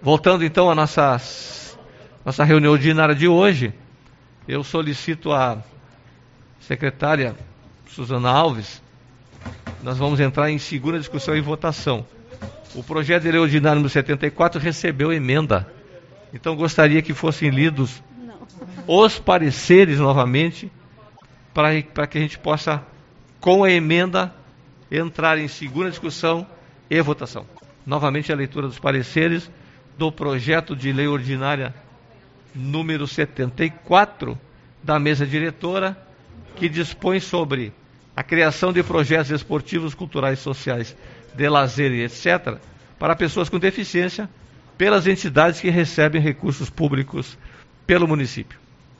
Voltando então à nossa reunião ordinária de hoje, eu solicito à secretária Suzana Alves, nós vamos entrar em segunda discussão e votação. O projeto de lei ordinário número 74 recebeu emenda, então gostaria que fossem lidos os pareceres novamente, para que a gente possa, com a emenda, entrar em segunda discussão e votação. Novamente a leitura dos pareceres do projeto de lei ordinária número 74 da mesa diretora, que dispõe sobre a criação de projetos esportivos, culturais, sociais, de lazer e etc., para pessoas com deficiência, pelas entidades que recebem recursos públicos pelo município.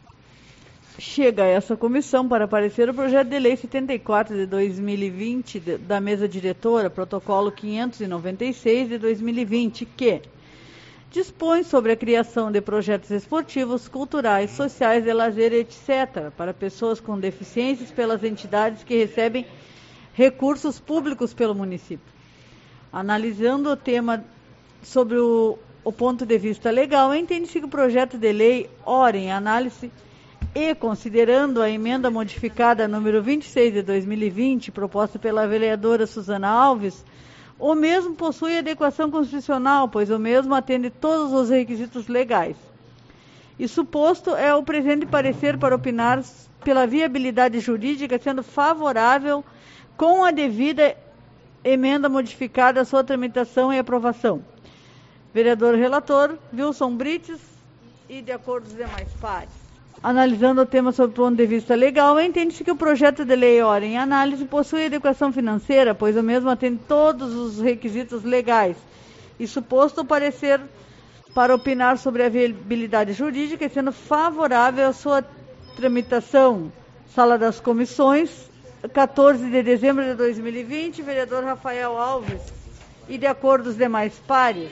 Chega a essa comissão para parecer o projeto de lei 74 de 2020 da mesa diretora, protocolo 596 de 2020, que dispõe sobre a criação de projetos esportivos, culturais, sociais, de lazer, etc., para pessoas com deficiências pelas entidades que recebem recursos públicos pelo município. Analisando o tema sobre o ponto de vista legal, entende-se que o projeto de lei, ora em análise e considerando a emenda modificada número 26 de 2020, proposta pela vereadora Suzana Alves, o mesmo possui adequação constitucional, pois o mesmo atende todos os requisitos legais. E suposto é o presente parecer para opinar pela viabilidade jurídica, sendo favorável com a devida emenda modificada a sua tramitação e aprovação. Vereador relator, Wilson Brites, e de acordo com os demais pares. Analisando o tema sob o ponto de vista legal, entende-se que o projeto de lei ora em análise possui adequação financeira, pois o mesmo atende todos os requisitos legais. E suposto o parecer para opinar sobre a viabilidade jurídica, sendo favorável à sua tramitação. Sala das Comissões, 14 de dezembro de 2020, vereador Rafael Alves, e de acordo com os demais pares.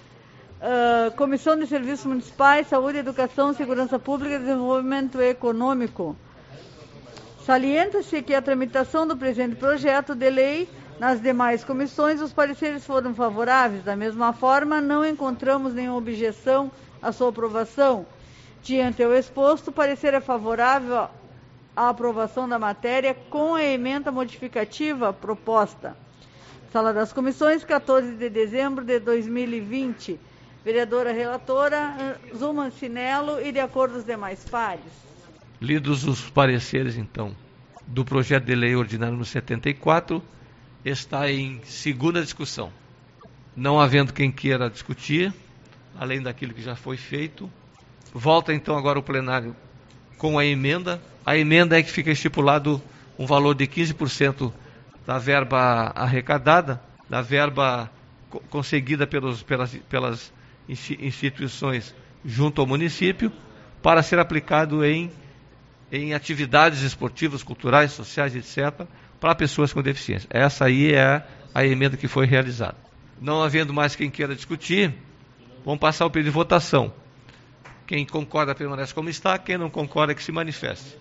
Comissão de Serviços Municipais, Saúde, Educação, Segurança Pública e Desenvolvimento Econômico. Salienta-se que a tramitação do presente projeto de lei nas demais comissões, os pareceres foram favoráveis. Da mesma forma, não encontramos nenhuma objeção à sua aprovação. Diante ao exposto, o parecer é favorável à aprovação da matéria com a emenda modificativa proposta. Sala das Comissões, 14 de dezembro de 2020. Vereadora relatora, Zuma Cinello, e de acordo com os demais pares. Lidos os pareceres, então, do projeto de lei ordinário número 74, está em segunda discussão. Não havendo quem queira discutir, além daquilo que já foi feito, volta então agora o plenário com a emenda. A emenda é que fica estipulado um valor de 15% da verba arrecadada, da verba conseguida pelas instituições junto ao município, para ser aplicado em atividades esportivas, culturais, sociais, etc., para pessoas com deficiência. Essa aí é a emenda que foi realizada. Não havendo mais quem queira discutir, vamos passar o pedido de votação. Quem concorda permanece como está, quem não concorda que se manifeste.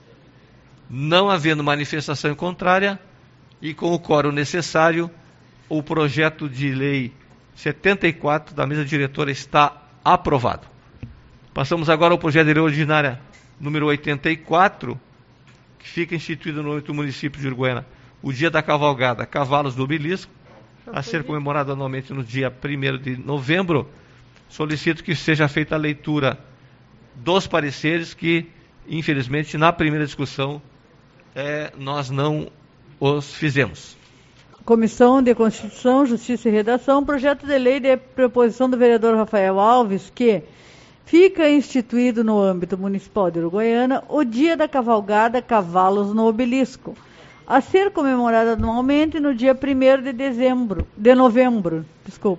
Não havendo manifestação contrária e com o quórum necessário, o projeto de lei 74 da mesa diretora está aprovado. Passamos agora ao projeto de lei ordinária número 84, que fica instituído no município de Uruguaiana o Dia da Cavalgada Cavalos do Obelisco, a ser comemorado anualmente no dia 1º de novembro. Solicito que seja feita a leitura dos pareceres que, infelizmente, na primeira discussão, nós não os fizemos. Comissão de Constituição, Justiça e Redação, projeto de lei de proposição do vereador Rafael Alves, que fica instituído no âmbito municipal de Uruguaiana o Dia da Cavalgada Cavalos no Obelisco, a ser comemorado anualmente no dia 1º de novembro.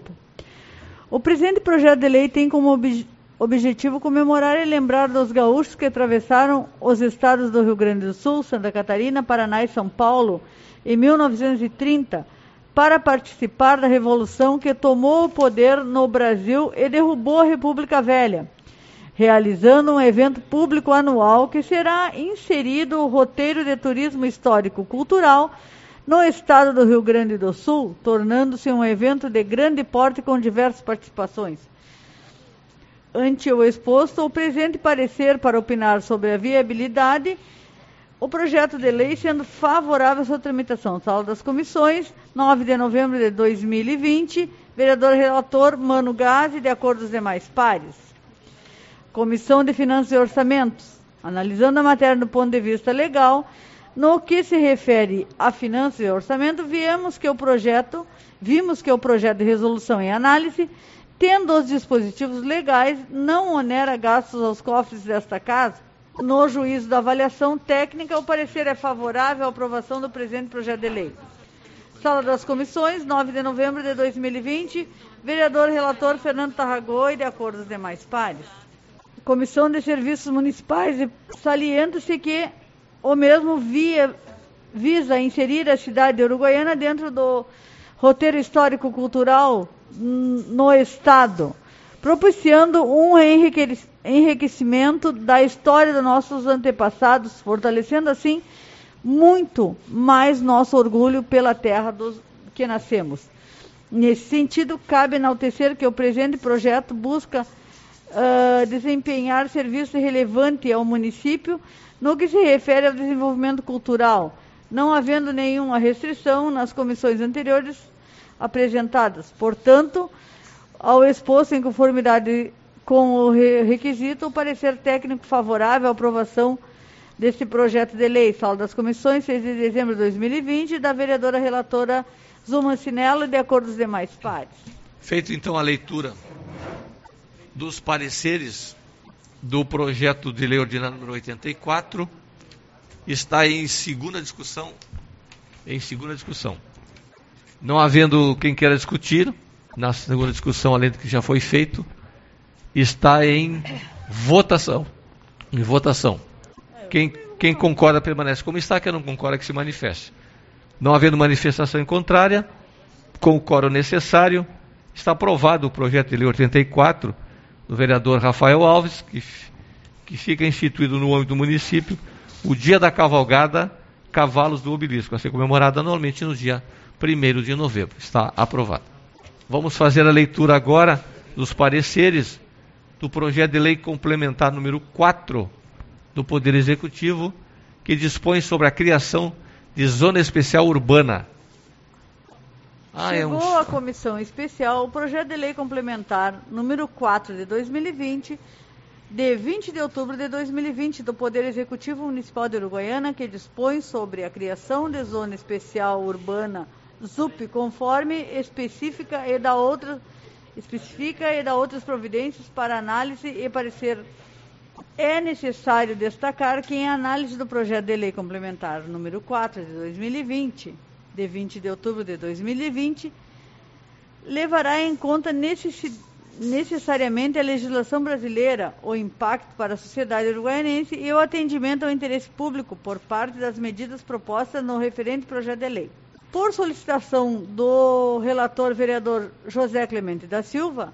O presente projeto de lei tem como objetivo comemorar e lembrar dos gaúchos que atravessaram os estados do Rio Grande do Sul, Santa Catarina, Paraná e São Paulo em 1930, para participar da revolução que tomou o poder no Brasil e derrubou a República Velha, realizando um evento público anual que será inserido no roteiro de turismo histórico-cultural no estado do Rio Grande do Sul, tornando-se um evento de grande porte com diversas participações. ante o exposto, o presente parecer para opinar sobre a viabilidade, o projeto de lei sendo favorável à sua tramitação. Sala das Comissões, 9 de novembro de 2020, vereador relator Mano Gazzi, de acordo com os demais pares. Comissão de Finanças e Orçamentos, analisando a matéria do ponto de vista legal, no que se refere a finanças e orçamento, vimos que o projeto de resolução em análise, tendo os dispositivos legais, não onera gastos aos cofres desta casa. No juízo da avaliação técnica, o parecer é favorável à aprovação do presente projeto de lei. Sala das Comissões, 9 de novembro de 2020, vereador relator Fernando Tarragoi, de acordo com os demais pares. Comissão de Serviços Municipais, salienta-se que o mesmo visa inserir a cidade de Uruguaiana dentro do roteiro histórico-cultural no Estado, propiciando um enriquecimento da história dos nossos antepassados, fortalecendo assim muito mais nosso orgulho pela terra dos que nascemos. Nesse sentido, cabe enaltecer que o presente projeto busca desempenhar serviço relevante ao município no que se refere ao desenvolvimento cultural, não havendo nenhuma restrição nas comissões anteriores apresentadas. Portanto, ao exposto em conformidade com o requisito, o parecer técnico favorável à aprovação deste projeto de lei. Sala das Comissões, 6 de dezembro de 2020, da vereadora relatora Zuma Cinello, de acordo com os demais pares. Feito então a leitura dos pareceres do projeto de lei ordinário número 84, está em segunda discussão. Não havendo quem queira discutir, na segunda discussão, além do que já foi feito, está em votação. Quem concorda permanece como está, quem não concorda que se manifeste. Não havendo manifestação em contrária, com o quórum necessário, está aprovado o projeto de lei 84 do vereador Rafael Alves, que fica instituído no âmbito do município o Dia da Cavalgada Cavalos do Obelisco, a ser comemorada anualmente no dia 1º de novembro. Está aprovado. Vamos fazer a leitura agora dos pareceres do projeto de lei complementar número 4 do Poder Executivo, que dispõe sobre a criação de zona especial urbana. Chegou à Comissão Especial o projeto de lei complementar número 4 de 2020, de 20 de outubro de 2020, do Poder Executivo Municipal de Uruguaiana, que dispõe sobre a criação de zona especial urbana ZUP, conforme especifica e dá outras providências para análise e parecer. É necessário destacar que em análise do projeto de lei complementar número 4 de 2020, de 20 de outubro de 2020, levará em conta necessariamente a legislação brasileira, o impacto para a sociedade uruguaianense e o atendimento ao interesse público por parte das medidas propostas no referente projeto de lei. Por solicitação do relator vereador José Clemente da Silva,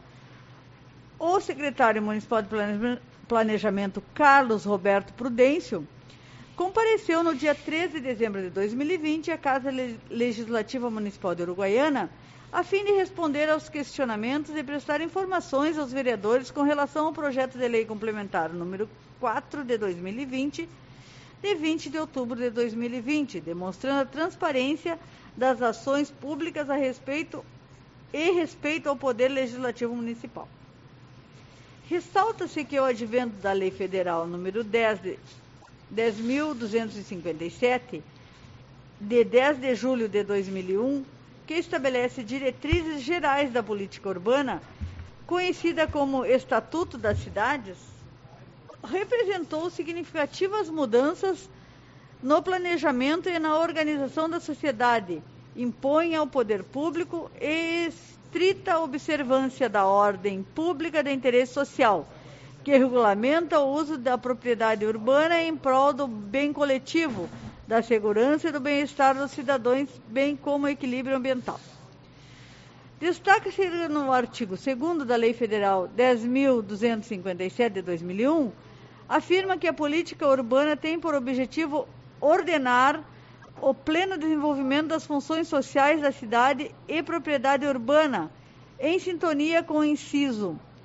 o secretário municipal de Planejamento Carlos Roberto Prudêncio compareceu no dia 13 de dezembro de 2020 à Casa Legislativa Municipal de Uruguaiana, a fim de responder aos questionamentos e prestar informações aos vereadores com relação ao projeto de lei complementar número 4 de 2020, de 20 de outubro de 2020, demonstrando a transparência das ações públicas a respeito ao Poder Legislativo Municipal. Ressalta-se que o advento da Lei Federal número 10.257, de 10 de julho de 2001, que estabelece diretrizes gerais da política urbana, conhecida como Estatuto das Cidades, representou significativas mudanças no planejamento e na organização da sociedade, impõe ao poder público estrita observância da ordem pública de interesse social, que regulamenta o uso da propriedade urbana em prol do bem coletivo, da segurança e do bem-estar dos cidadãos, bem como o equilíbrio ambiental. Destaca-se no artigo 2º da Lei Federal 10.257 de 2001, afirma que a política urbana tem por objetivo ordenar o pleno desenvolvimento das funções sociais da cidade e propriedade urbana, em sintonia com o inciso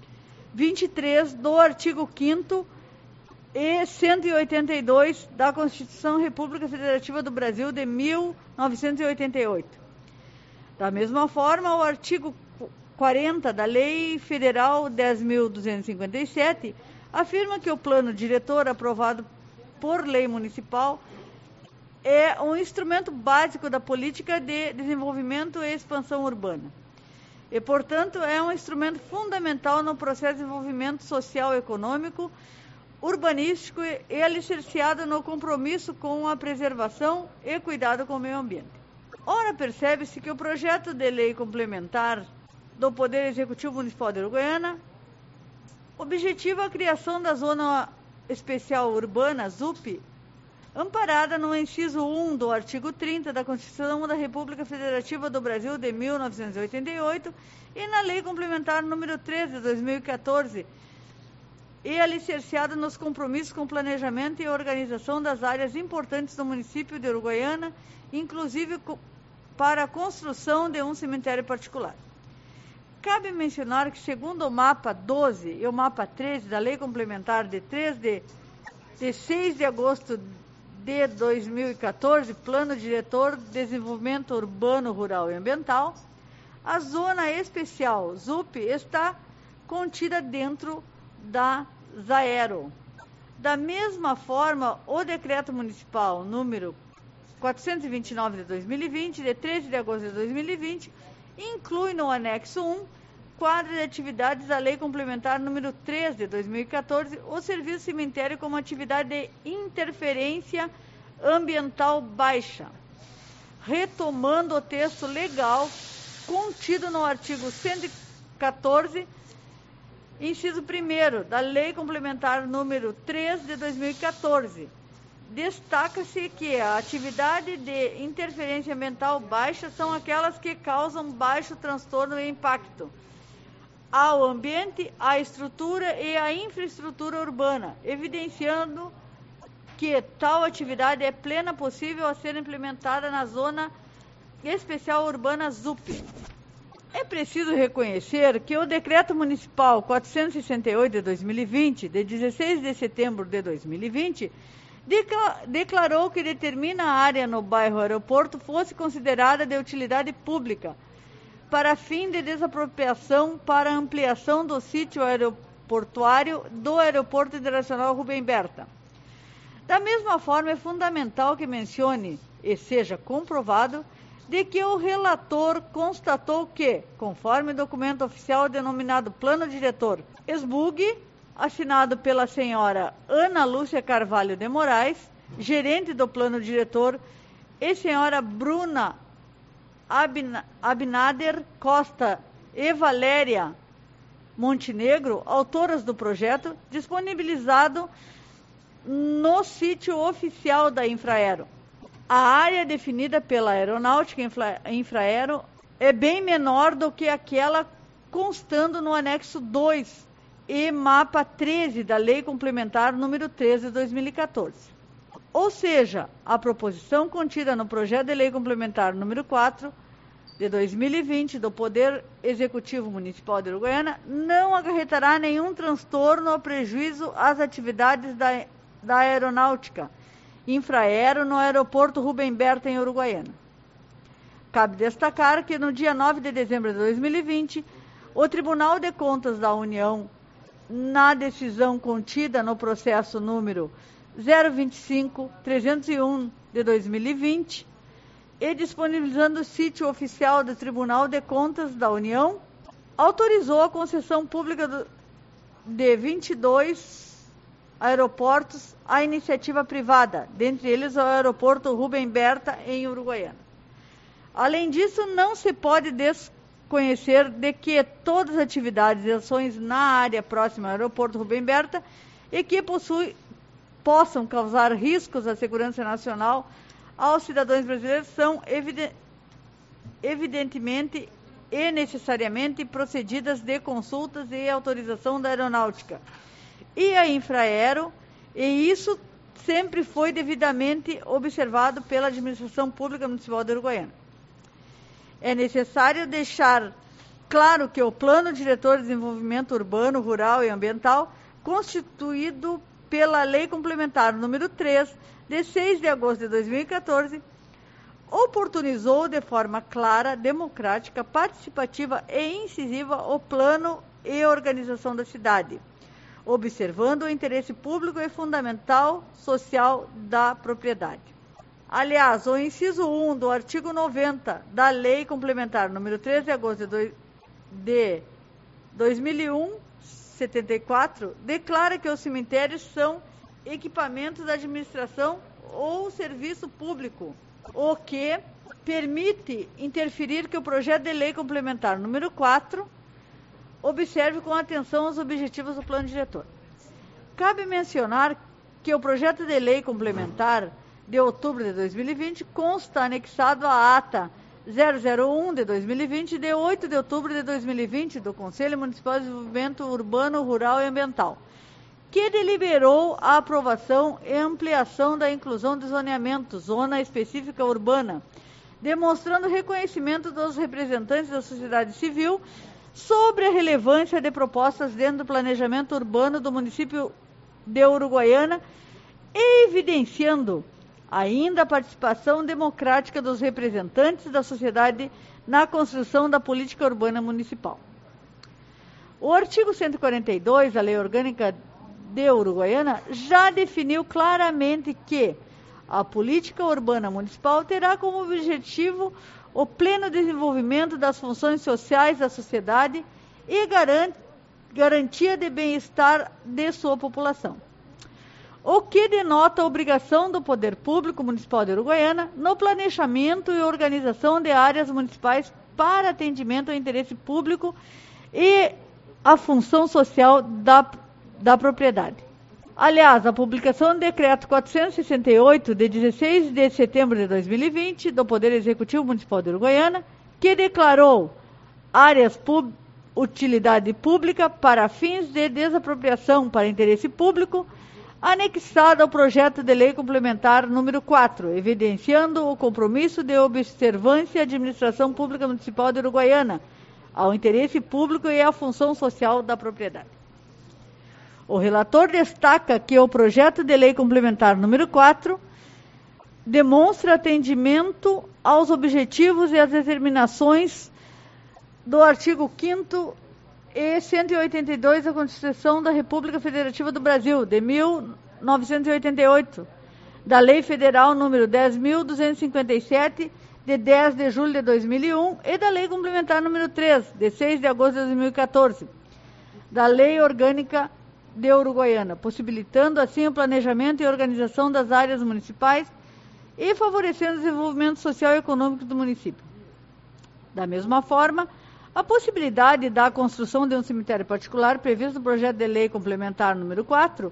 23 do artigo 5º e 182 da Constituição República Federativa do Brasil de 1988. Da mesma forma, o artigo 40 da Lei Federal 10.257 afirma que o plano diretor aprovado por lei municipal é um instrumento básico da política de desenvolvimento e expansão urbana. E, portanto, é um instrumento fundamental no processo de desenvolvimento social e econômico, urbanístico e alicerciado no compromisso com a preservação e cuidado com o meio ambiente. Ora, percebe-se que o projeto de lei complementar do Poder Executivo Municipal de Uruguaiana objetiva a criação da Zona Especial Urbana, ZUP, amparada no inciso 1 do artigo 30 da Constituição da República Federativa do Brasil de 1988 e na Lei Complementar número 13 de 2014, e alicerciado nos compromissos com planejamento e organização das áreas importantes do município de Uruguaiana, inclusive para a construção de um cemitério particular. Cabe mencionar que, segundo o mapa 12 e o mapa 13 da Lei Complementar de 6 de agosto de 2014, Plano Diretor de Desenvolvimento Urbano, Rural e Ambiental, a Zona Especial ZUP está contida dentro da ZAERO. Da mesma forma, o Decreto Municipal número 429 de 2020, de 13 de agosto de 2020, inclui no anexo 1, quadro de atividades da Lei Complementar número 3 de 2014, o serviço cemitério como atividade de interferência ambiental baixa, retomando o texto legal contido no artigo 114, inciso 1º, da Lei Complementar número 3 de 2014. Destaca-se que a atividade de interferência ambiental baixa são aquelas que causam baixo transtorno e impacto ao ambiente, à estrutura e à infraestrutura urbana, evidenciando que tal atividade é plena possível a ser implementada na Zona Especial Urbana ZUP. É preciso reconhecer que o Decreto Municipal 468 de 2020, de 16 de setembro de 2020, declarou que determina a área no bairro Aeroporto fosse considerada de utilidade pública para fim de desapropriação para ampliação do sítio aeroportuário do Aeroporto Internacional Rubem Berta. Da mesma forma, é fundamental que mencione e seja comprovado de que o relator constatou que, conforme documento oficial denominado Plano Diretor SBUG, assinado pela senhora Ana Lúcia Carvalho de Moraes, gerente do Plano Diretor, e senhora Bruna Abinader Costa e Valéria Montenegro, autoras do projeto, disponibilizado no sítio oficial da Infraero. A área definida pela Aeronáutica Infraero é bem menor do que aquela constando no anexo 2 e mapa 13 da Lei Complementar número 13 de 2014. Ou seja, a proposição contida no projeto de Lei Complementar número 4 de 2020 do Poder Executivo Municipal de Uruguaiana não acarretará nenhum transtorno ou prejuízo às atividades da Aeronáutica Infraero no Aeroporto Rubem Berta, em Uruguaiana. Cabe destacar que no dia 9 de dezembro de 2020, o Tribunal de Contas da União, na decisão contida no processo número 025-301 de 2020, e disponibilizando o sítio oficial do Tribunal de Contas da União, autorizou a concessão pública de 22 aeroportos à iniciativa privada, dentre eles o Aeroporto Rubem Berta, em Uruguaiana. Além disso, não se pode desconhecer de que todas as atividades e ações na área próxima ao Aeroporto Rubem Berta e que possam causar riscos à segurança nacional aos cidadãos brasileiros são evidentemente e necessariamente procedidas de consultas e autorização da Aeronáutica e a Infraero, e isso sempre foi devidamente observado pela Administração Pública Municipal de Uruguaiana. É necessário deixar claro que o Plano Diretor de Desenvolvimento Urbano, Rural e Ambiental, constituído pela Lei Complementar número 3, de 6 de agosto de 2014, oportunizou de forma clara, democrática, participativa e incisiva o plano e organização da cidade, observando o interesse público e fundamental social da propriedade. Aliás, o inciso 1 do artigo 90 da Lei Complementar número 3 de agosto de 2001, 74, declara que os cemitérios são equipamentos da administração ou serviço público, o que permite interferir que o projeto de lei complementar número 4 observe com atenção os objetivos do plano diretor. Cabe mencionar que o projeto de lei complementar de outubro de 2020 consta anexado à ata 001 de 2020, de 8 de outubro de 2020, do Conselho Municipal de Desenvolvimento Urbano, Rural e Ambiental, que deliberou a aprovação e ampliação da inclusão de zoneamento, zona específica urbana, demonstrando reconhecimento dos representantes da sociedade civil sobre a relevância de propostas dentro do planejamento urbano do município de Uruguaiana e evidenciando ainda a participação democrática dos representantes da sociedade na construção da política urbana municipal. O artigo 142 da Lei Orgânica de Uruguaiana já definiu claramente que a política urbana municipal terá como objetivo o pleno desenvolvimento das funções sociais da sociedade e garantia de bem-estar de sua população, o que denota a obrigação do Poder Público Municipal de Uruguaiana no planejamento e organização de áreas municipais para atendimento ao interesse público e a função social da propriedade. Aliás, a publicação do Decreto 468, de 16 de setembro de 2020, do Poder Executivo Municipal de Uruguaiana, que declarou áreas utilidade pública para fins de desapropriação para interesse público, anexada ao projeto de lei complementar número 4, evidenciando o compromisso de observância à administração pública municipal de Uruguaiana, ao interesse público e à função social da propriedade. O relator destaca que o projeto de lei complementar número 4 demonstra atendimento aos objetivos e às determinações do artigo 5º e 182 da Constituição da República Federativa do Brasil, de 1988, da Lei Federal número 10.257, de 10 de julho de 2001, e da Lei Complementar número 3, de 6 de agosto de 2014, da Lei Orgânica de Uruguaiana, possibilitando assim o planejamento e organização das áreas municipais e favorecendo o desenvolvimento social e econômico do município. Da mesma forma, a possibilidade da construção de um cemitério particular previsto no projeto de lei complementar número 4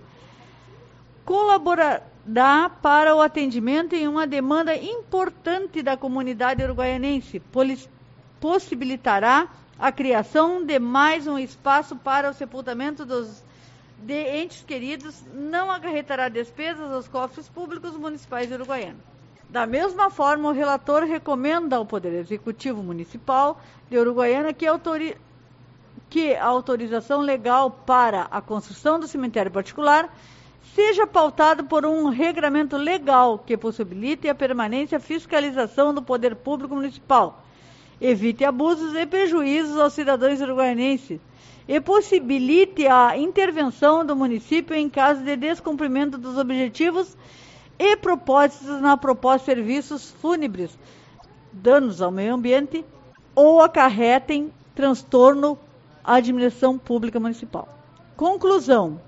colaborará para o atendimento em uma demanda importante da comunidade uruguaianense, possibilitará a criação de mais um espaço para o sepultamento de entes queridos, não acarretará despesas aos cofres públicos municipais de Uruguaiana. Da mesma forma, o relator recomenda ao Poder Executivo Municipal de Uruguaiana que a autorização legal para a construção do cemitério particular seja pautada por um regramento legal que possibilite a permanência e fiscalização do Poder Público Municipal, evite abusos e prejuízos aos cidadãos uruguaianenses e possibilite a intervenção do município em caso de descumprimento dos objetivos e propósitos na proposta de serviços fúnebres, danos ao meio ambiente ou acarretem transtorno à administração pública municipal. Conclusão.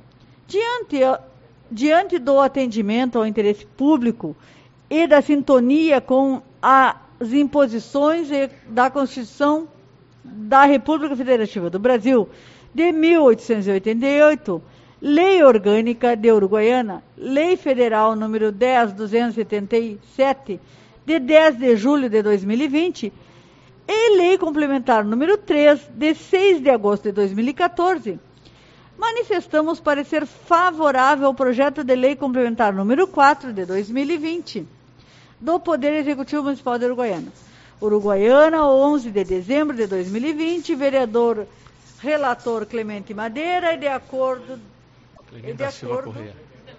Diante do atendimento ao interesse público e da sintonia com as imposições da Constituição da República Federativa do Brasil de 1888, Lei Orgânica de Uruguaiana, Lei Federal número 10.277, de 10 de julho de 2020, e Lei Complementar número 3, de 6 de agosto de 2014, manifestamos parecer favorável ao projeto de Lei Complementar número 4, de 2020, do Poder Executivo Municipal de Uruguaiana, Uruguaiana, 11 de dezembro de 2020, vereador relator Clemente Madeira, e de acordo... Clemente da Silva Correia.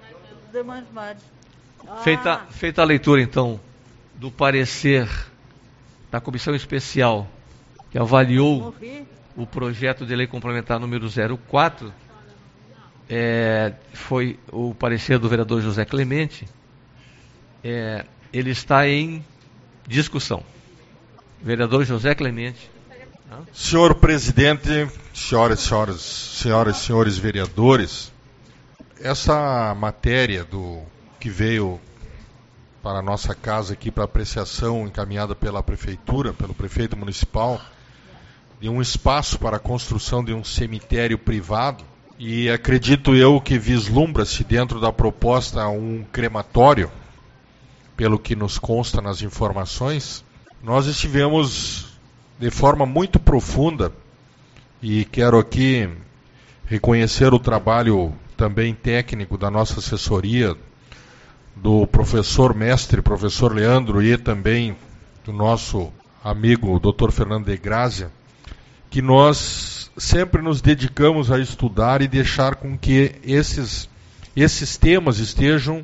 Ah. Feita a leitura, então, do parecer da comissão especial que avaliou o projeto de lei complementar número 04, foi o parecer do vereador José Clemente, ele está em discussão. Vereador José Clemente. Senhor presidente, senhoras e senhores vereadores, essa matéria que veio para a nossa casa aqui para apreciação, encaminhada pela prefeitura, pelo prefeito municipal, de um espaço para a construção de um cemitério privado, e acredito eu que vislumbra-se dentro da proposta um crematório, pelo que nos consta nas informações. Nós estivemos de forma muito profunda, e quero aqui reconhecer o trabalho também técnico da nossa assessoria, do professor Leandro, e também do nosso amigo Dr. Fernando de Grazia, que nós sempre nos dedicamos a estudar e deixar com que esses temas estejam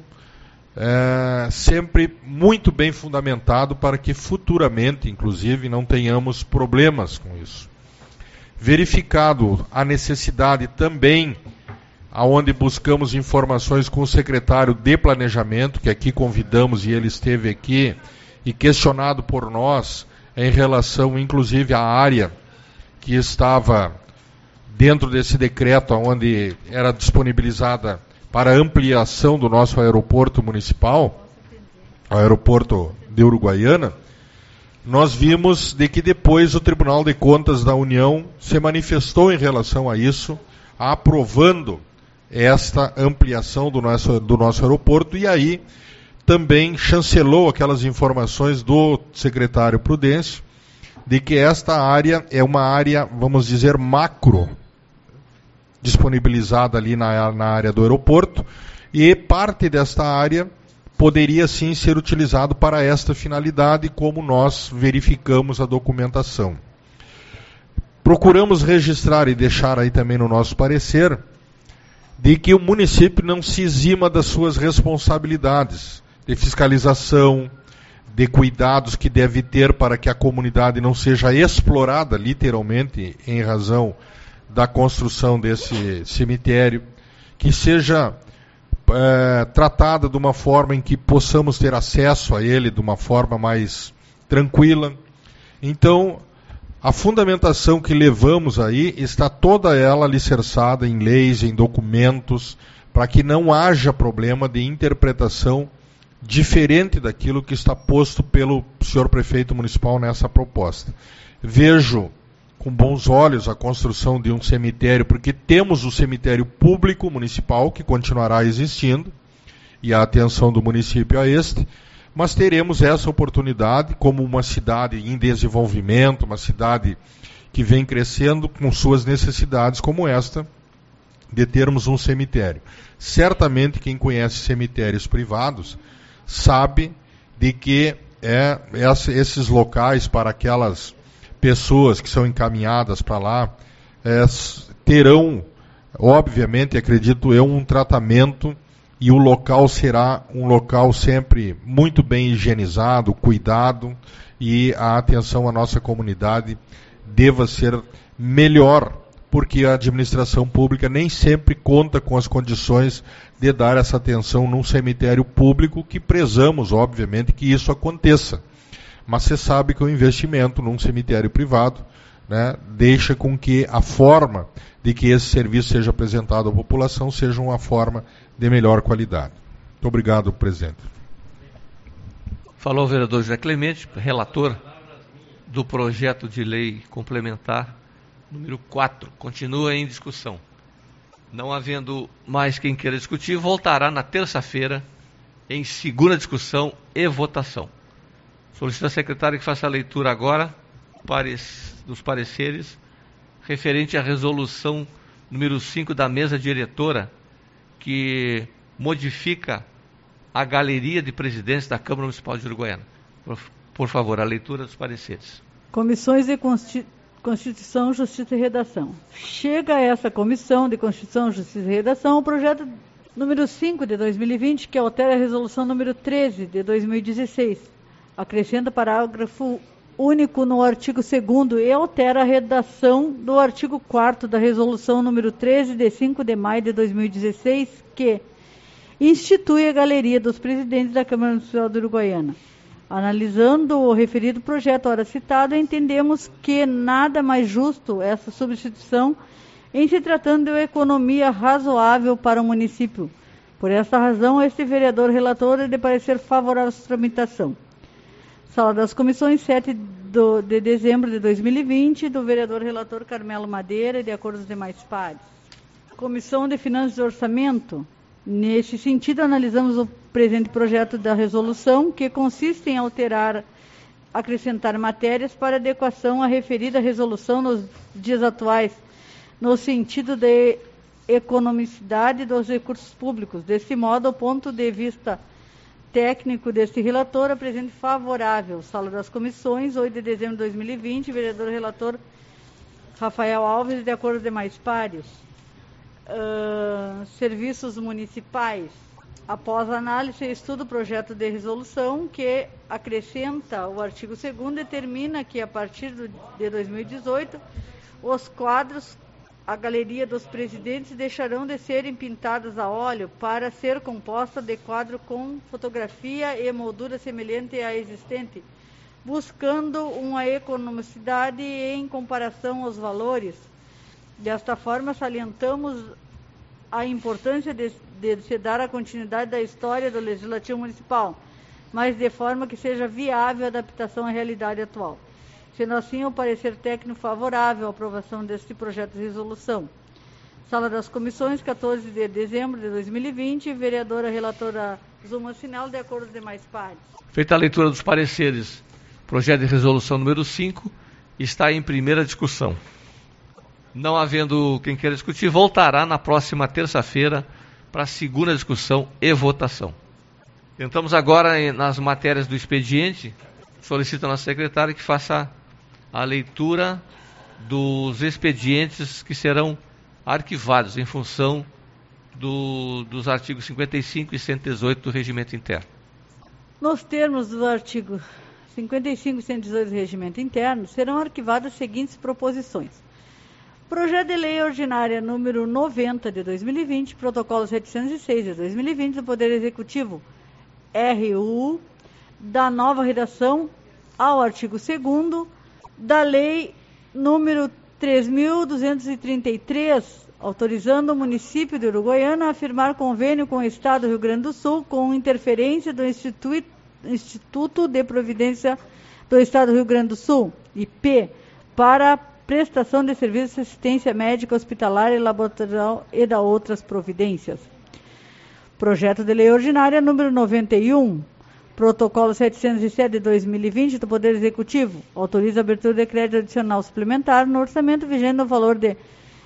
sempre muito bem fundamentados, para que futuramente, inclusive, não tenhamos problemas com isso. Verificado a necessidade também, aonde buscamos informações com o secretário de Planejamento, que aqui convidamos, e ele esteve aqui, e questionado por nós em relação, inclusive, à área que estava dentro desse decreto, onde era disponibilizada para ampliação do nosso aeroporto municipal, aeroporto de Uruguaiana. Nós vimos de que depois o Tribunal de Contas da União se manifestou em relação a isso, aprovando esta ampliação do nosso aeroporto, e aí também chancelou aquelas informações do secretário Prudêncio, de que esta área é uma área, vamos dizer, macro, disponibilizada ali na área do aeroporto, e parte desta área poderia sim ser utilizado para esta finalidade, como nós verificamos a documentação. Procuramos registrar e deixar aí também no nosso parecer de que o município não se exima das suas responsabilidades de fiscalização, de cuidados que deve ter para que a comunidade não seja explorada, literalmente, em razão da construção desse cemitério, que seja tratada de uma forma em que possamos ter acesso a ele de uma forma mais tranquila. Então, a fundamentação que levamos aí está toda ela alicerçada em leis, em documentos, para que não haja problema de interpretação diferente daquilo que está posto pelo senhor prefeito municipal nessa proposta. Vejo com bons olhos a construção de um cemitério, porque temos o cemitério público municipal, que continuará existindo, e a atenção do município a este, mas teremos essa oportunidade, como uma cidade em desenvolvimento, uma cidade que vem crescendo com suas necessidades como esta, de termos um cemitério. Certamente quem conhece cemitérios privados sabe de que esses locais para aquelas pessoas que são encaminhadas para lá terão, obviamente, acredito eu, um tratamento, e o local será um local sempre muito bem higienizado, cuidado, e a atenção à nossa comunidade deva ser melhor, porque a administração pública nem sempre conta com as condições de dar essa atenção num cemitério público, que prezamos, obviamente, que isso aconteça. Mas você sabe que o investimento num cemitério privado, né, deixa com que a forma de que esse serviço seja apresentado à população seja uma forma de melhor qualidade. Muito obrigado, presidente. Falou o vereador José Clemente, relator do projeto de lei complementar número 4. Continua em discussão. Não havendo mais quem queira discutir, voltará na terça-feira em segunda discussão e votação. Solicito à secretária que faça a leitura agora dos pareceres referente à resolução número 5 da mesa diretora, que modifica a galeria de presidentes da Câmara Municipal de Uruguaiana. Por favor, a leitura dos pareceres. Comissões de Constituição, Justiça e Redação. Chega a essa Comissão de Constituição, Justiça e Redação o projeto número 5 de 2020, que altera a resolução número 13 de 2016. Acrescenta parágrafo único no artigo 2º e altera a redação do artigo 4º da resolução número 13 de 5 de maio de 2016, que institui a Galeria dos Presidentes da Câmara Municipal de Uruguaiana. Analisando o referido projeto ora citado, entendemos que nada mais justo essa substituição em se tratando de uma economia razoável para o município. Por esta razão, este vereador relator é de parecer favorável à sua tramitação. Sala das Comissões, 7 de dezembro de 2020, do vereador relator Carmelo Madeira, de acordo com os demais pares. Comissão de Finanças e Orçamento. Neste sentido, analisamos o presente projeto da resolução, que consiste em acrescentar matérias para adequação à referida resolução nos dias atuais, no sentido de economicidade dos recursos públicos. Desse modo, o ponto de vista técnico deste relator apresenta favorável. Sala das Comissões, 8 de dezembro de 2020, vereador relator Rafael Alves, de acordo com os demais pares. Serviços municipais. Após análise e estudo do projeto de resolução, que acrescenta o artigo 2º, determina que, a partir de 2018, os quadros, a Galeria dos Presidentes, deixarão de serem pintados a óleo para ser composta de quadro com fotografia e moldura semelhante à existente, buscando uma economicidade em comparação aos valores. Desta forma, salientamos a importância de se dar a continuidade da história do Legislativo Municipal, mas de forma que seja viável a adaptação à realidade atual. Sendo assim, o parecer técnico favorável à aprovação deste projeto de resolução. Sala das Comissões, 14 de dezembro de 2020, vereadora relatora Zuma Sinal, de acordo com os demais pares. Feita a leitura dos pareceres, projeto de resolução número 5 está em primeira discussão. Não havendo quem queira discutir, voltará na próxima terça-feira para a segunda discussão e votação. Entramos agora nas matérias do expediente. Solicito a nossa secretária que faça a leitura dos expedientes que serão arquivados em função dos artigos 55 e 118 do Regimento Interno. Nos termos do artigo 55 e 118 do Regimento Interno, serão arquivadas as seguintes proposições. Projeto de Lei Ordinária número 90 de 2020, Protocolo 706 de 2020 do Poder Executivo, RU, da nova redação ao artigo 2º da Lei número 3.233, autorizando o município de Uruguaiana a firmar convênio com o Estado do Rio Grande do Sul com interferência do Instituto de Providência do Estado do Rio Grande do Sul, IP, para prestação de serviços de assistência médica, hospitalar e laboratorial e da outras providências. Projeto de Lei Ordinária número 91, Protocolo 707 de 2020 do Poder Executivo, autoriza a abertura de crédito adicional suplementar no orçamento vigente no valor de R$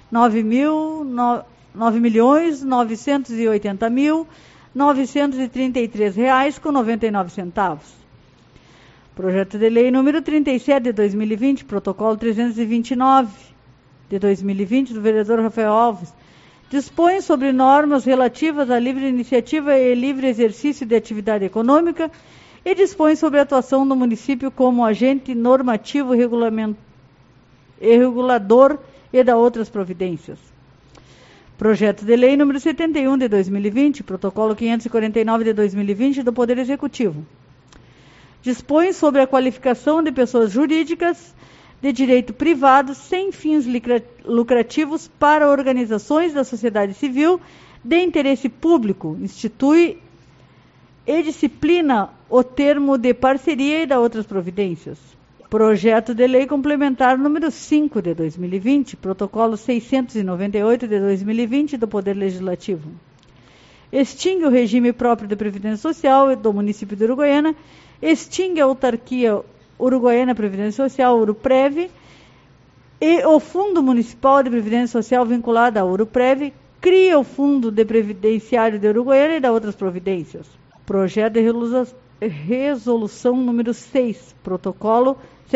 9.980.933,99. Projeto de Lei número 37 de 2020, Protocolo 329 de 2020 do vereador Rafael Alves, dispõe sobre normas relativas à livre iniciativa e livre exercício de atividade econômica e dispõe sobre a atuação do município como agente normativo e regulador e da outras providências. Projeto de Lei número 71 de 2020, Protocolo 549 de 2020 do Poder Executivo. Dispõe sobre a qualificação de pessoas jurídicas de direito privado sem fins lucrativos para organizações da sociedade civil de interesse público, institui e disciplina o termo de parceria e da outras providências. Projeto de Lei Complementar número 5 de 2020, Protocolo 698 de 2020 do Poder Legislativo. Extingue o regime próprio de Previdência Social do município de Uruguaiana, extingue a autarquia Uruguaiana Previdência Social, Uruprev, e o Fundo Municipal de Previdência Social vinculado à Uruprev, cria o Fundo de Previdenciário de Uruguaiana e da outras providências. Projeto resolução número 6, protocolo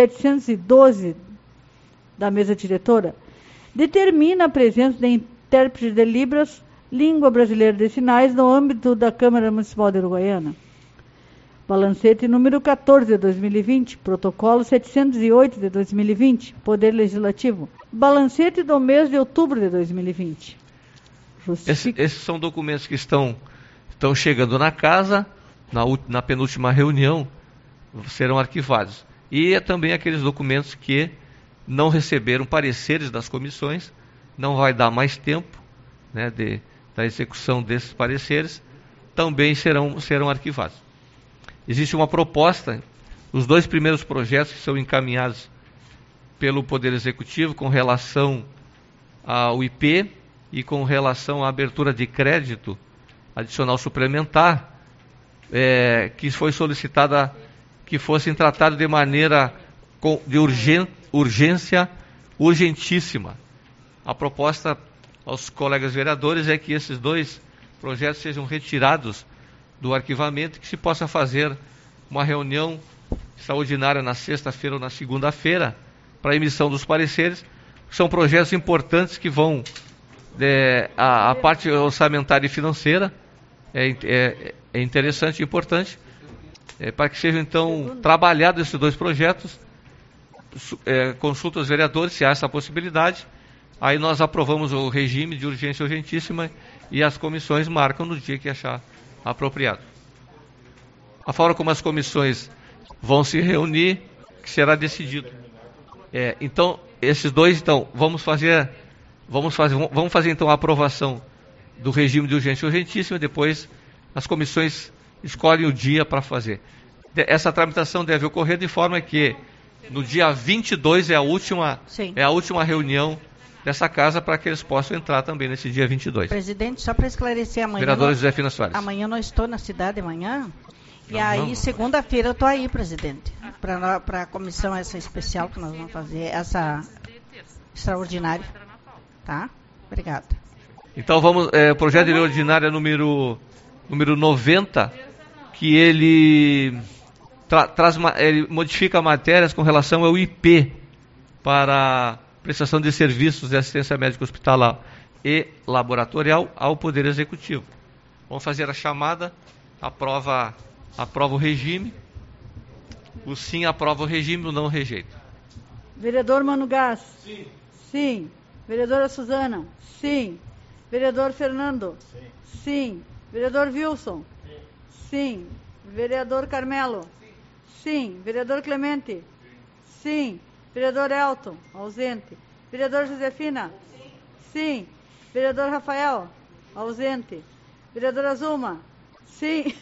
712 da mesa diretora, determina a presença de intérprete de Libras, língua brasileira de sinais, no âmbito da Câmara Municipal de Uruguaiana. Balancete número 14 de 2020, protocolo 708 de 2020, Poder Legislativo. Balancete do mês de outubro de 2020. Esses são documentos que estão chegando na casa, na penúltima reunião, serão arquivados. E também aqueles documentos que não receberam pareceres das comissões, não vai dar mais tempo, né, da execução desses pareceres, também serão arquivados. Existe uma proposta, os 2 primeiros projetos que são encaminhados pelo Poder Executivo com relação ao IP e com relação à abertura de crédito adicional suplementar, que foi solicitada que fossem tratados de maneira de urgência urgentíssima. A proposta aos colegas vereadores é que esses 2 projetos sejam retirados do arquivamento, que se possa fazer uma reunião extraordinária na sexta-feira ou na segunda-feira para a emissão dos pareceres. São projetos importantes que vão a parte orçamentária e financeira é interessante e importante para que sejam então trabalhados esses 2 projetos. Consulta os vereadores se há essa possibilidade. Aí nós aprovamos o regime de urgência urgentíssima e as comissões marcam no dia que achar apropriado. A forma como as comissões vão se reunir, que será decidido. Então, esses 2, então, vamos fazer então a aprovação do regime de urgência urgentíssima, depois as comissões escolhem o dia para fazer. Essa tramitação deve ocorrer de forma que no dia 22 é a última reunião dessa casa, para que eles possam entrar também nesse dia 22. Presidente, só para esclarecer, amanhã... Vereadora Josefina Soares. Amanhã não estou na cidade, amanhã. E aí, segunda-feira eu estou aí, presidente, para a comissão essa especial que nós vamos fazer, essa extraordinária. Tá? Obrigada. Então vamos, projeto de lei ordinária número 90, que ele modifica matérias com relação ao IP para prestação de serviços de assistência médica hospitalar e laboratorial ao Poder Executivo. Vamos fazer a chamada, aprova o regime, o sim aprova o regime, o não rejeita. Vereador Mano Gás? Sim. Sim. Vereadora Suzana? Sim. Vereador Fernando? Sim. Sim. Vereador Wilson? Sim. Sim. Vereador Carmelo? Sim. Sim. Vereador Clemente? Sim. Vereador Elton? Ausente. Vereador Josefina? Sim. Sim. Vereador Rafael? Ausente. Vereadora Zuma? Sim.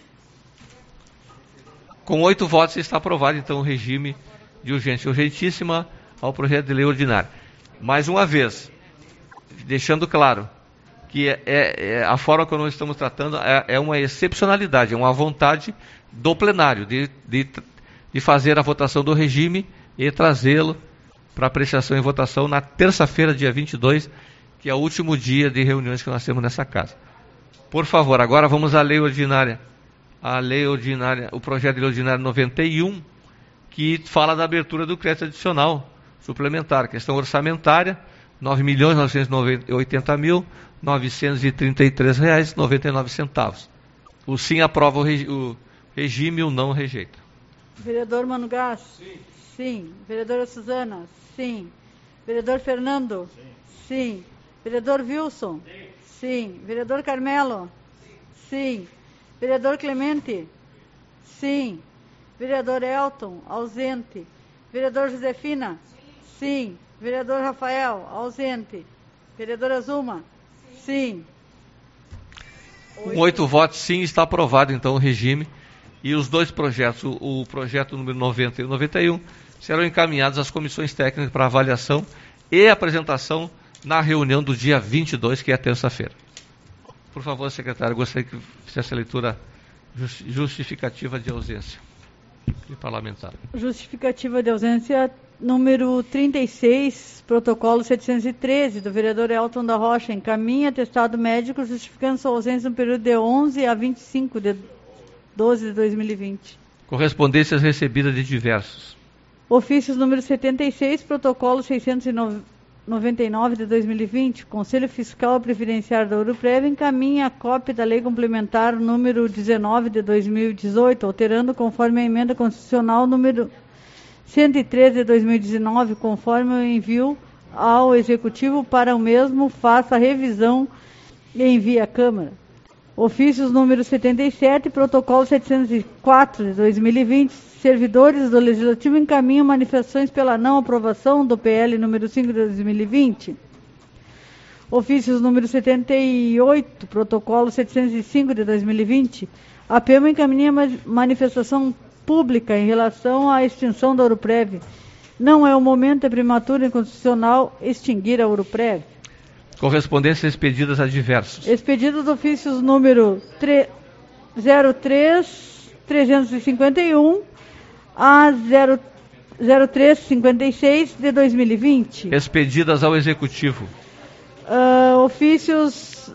Com 8 votos está aprovado então o regime de urgência urgentíssima ao projeto de lei ordinária. Mais uma vez, deixando claro que a forma que nós estamos tratando é uma excepcionalidade, é uma vontade do plenário de fazer a votação do regime e trazê-lo para apreciação e votação na terça-feira, dia 22, que é o último dia de reuniões que nós temos nessa casa. Por favor, agora vamos à lei ordinária. O projeto de lei ordinária 91, que fala da abertura do crédito adicional suplementar, questão orçamentária, R$ 9.980.933,99. O sim aprova o regime, o não rejeita. Vereador Mano Gás? Sim. Sim. Vereadora Suzana? Sim. Vereador Fernando? Sim. Sim. Vereador Wilson? Sim. Sim. Vereador Carmelo? Sim. Sim. Vereador Clemente? Sim. Vereador Elton? Ausente. Vereador Josefina? Sim. Vereador Rafael? Ausente. Vereadora Zuma? Sim. Com 8 votos, sim, está aprovado então o regime. E os 2 projetos, o projeto número 90 e o 91, serão encaminhados às comissões técnicas para avaliação e apresentação na reunião do dia 22, que é terça-feira. Por favor, secretário, gostaria que fizesse a leitura justificativa de ausência de parlamentar. Justificativa de ausência número 36, protocolo 713, do vereador Elton da Rocha, encaminha atestado médico justificando sua ausência no período de 11 a 25 de 12 de 2020. Correspondências recebidas de diversos. Ofícios número 76, protocolo 699 de 2020, Conselho Fiscal Previdenciário da Ouro-Prev encaminha a cópia da Lei Complementar número 19 de 2018, alterando conforme a emenda constitucional número 113 de 2019, conforme o envio ao Executivo para o mesmo, faça a revisão e envie à Câmara. Ofícios número 77, protocolo 704 de 2020, servidores do Legislativo encaminham manifestações pela não aprovação do PL número 5 de 2020. Ofícios número 78, protocolo 705 de 2020, a PEMA encaminha manifestação pública em relação à extinção da Ouro-Prev. Não é o momento, é prematuro e inconstitucional extinguir a Ouro-Prev. Correspondências expedidas a diversos. Expedidos ofícios número 03-351 a 0356 de 2020. Expedidas ao Executivo. Ofícios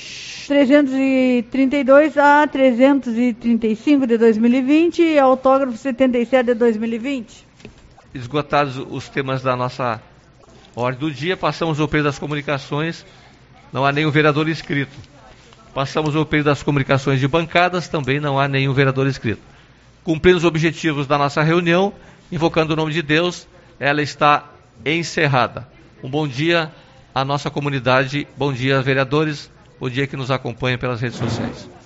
332 a 335 de 2020 e autógrafo 77 de 2020. Esgotados os temas da nossa ordem do dia, passamos ao período das comunicações. Não há nenhum vereador inscrito. Passamos ao período das comunicações de bancadas, também não há nenhum vereador inscrito. Cumprindo os objetivos da nossa reunião, invocando o nome de Deus, ela está encerrada. Um bom dia à nossa comunidade, bom dia vereadores, bom dia que nos acompanham pelas redes sociais.